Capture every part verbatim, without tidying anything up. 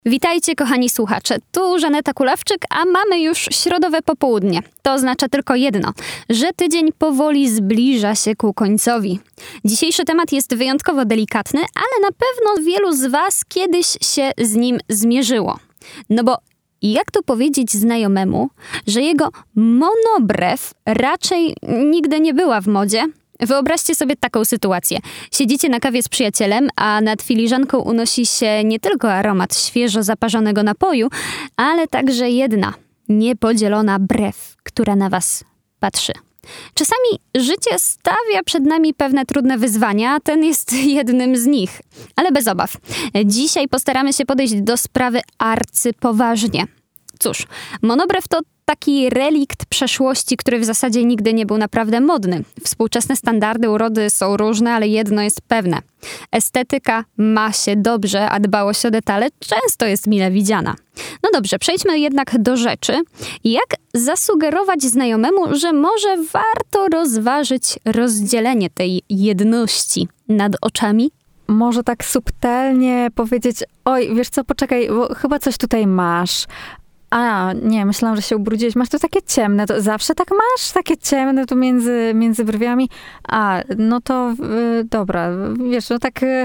Witajcie, kochani słuchacze. Tu Żaneta Kulawczyk, a mamy już środowe popołudnie. To oznacza tylko jedno, że tydzień powoli zbliża się ku końcowi. Dzisiejszy temat jest wyjątkowo delikatny, ale na pewno wielu z was kiedyś się z nim zmierzyło. No bo jak to powiedzieć znajomemu, że jego monobrew raczej nigdy nie była w modzie? Wyobraźcie sobie taką sytuację. Siedzicie na kawie z przyjacielem, a nad filiżanką unosi się nie tylko aromat świeżo zaparzonego napoju, ale także jedna niepodzielona brew, która na was patrzy. Czasami życie stawia przed nami pewne trudne wyzwania, a ten jest jednym z nich. Ale bez obaw. Dzisiaj postaramy się podejść do sprawy arcypoważnie. Cóż, monobrew to taki relikt przeszłości, który w zasadzie nigdy nie był naprawdę modny. Współczesne standardy urody są różne, ale jedno jest pewne. Estetyka ma się dobrze, a dbałość o detale często jest mile widziana. No dobrze, przejdźmy jednak do rzeczy. Jak zasugerować znajomemu, że może warto rozważyć rozdzielenie tej jedności nad oczami? Może tak subtelnie powiedzieć, oj, wiesz co, poczekaj, bo chyba coś tutaj masz. A, nie, myślałam, że się ubrudziłeś. Masz to takie ciemne, to zawsze tak masz? Takie ciemne tu między, między brwiami? A, no to y, dobra, wiesz, no tak, y,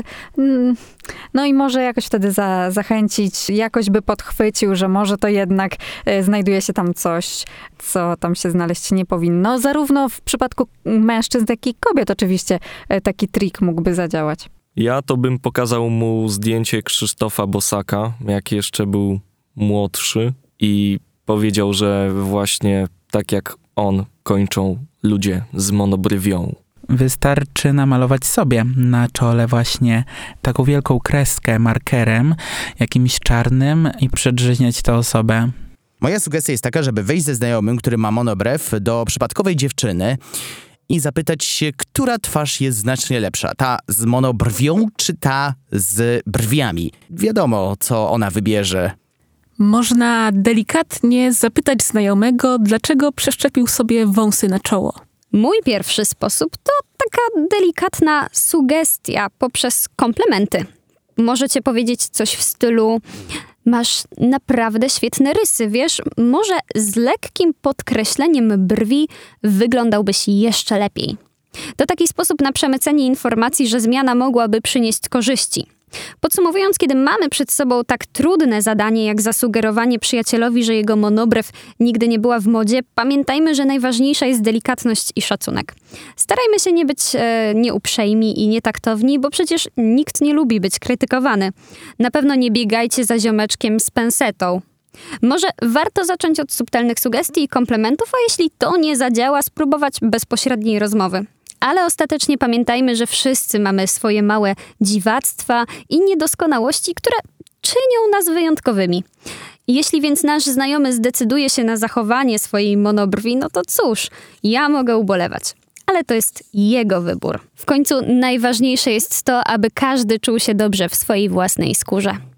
no i może jakoś wtedy za, zachęcić, jakoś by podchwycił, że może to jednak y, znajduje się tam coś, co tam się znaleźć nie powinno. Zarówno w przypadku mężczyzn, jak i kobiet oczywiście y, taki trik mógłby zadziałać. Ja to bym pokazał mu zdjęcie Krzysztofa Bosaka, jak jeszcze był młodszy. I powiedział, że właśnie tak jak on kończą ludzie z monobrywią. Wystarczy namalować sobie na czole właśnie taką wielką kreskę markerem, jakimś czarnym i przedrzeźniać tę osobę. Moja sugestia jest taka, żeby wejść ze znajomym, który ma monobrew, do przypadkowej dziewczyny i zapytać się, która twarz jest znacznie lepsza. Ta z monobrwią, czy ta z brwiami? Wiadomo, co ona wybierze. Można delikatnie zapytać znajomego, dlaczego przeszczepił sobie wąsy na czoło. Mój pierwszy sposób to taka delikatna sugestia poprzez komplementy. Możecie powiedzieć coś w stylu: masz naprawdę świetne rysy, wiesz, może z lekkim podkreśleniem brwi wyglądałbyś jeszcze lepiej. To taki sposób na przemycenie informacji, że zmiana mogłaby przynieść korzyści. Podsumowując, kiedy mamy przed sobą tak trudne zadanie, jak zasugerowanie przyjacielowi, że jego monobrew nigdy nie była w modzie, pamiętajmy, że najważniejsza jest delikatność i szacunek. Starajmy się nie być e, nieuprzejmi i nietaktowni, bo przecież nikt nie lubi być krytykowany. Na pewno nie biegajcie za ziomeczkiem z pensetą. Może warto zacząć od subtelnych sugestii i komplementów, a jeśli to nie zadziała, spróbować bezpośredniej rozmowy. Ale ostatecznie pamiętajmy, że wszyscy mamy swoje małe dziwactwa i niedoskonałości, które czynią nas wyjątkowymi. Jeśli więc nasz znajomy zdecyduje się na zachowanie swojej monobrwi, no to cóż, ja mogę ubolewać. Ale to jest jego wybór. W końcu najważniejsze jest to, aby każdy czuł się dobrze w swojej własnej skórze.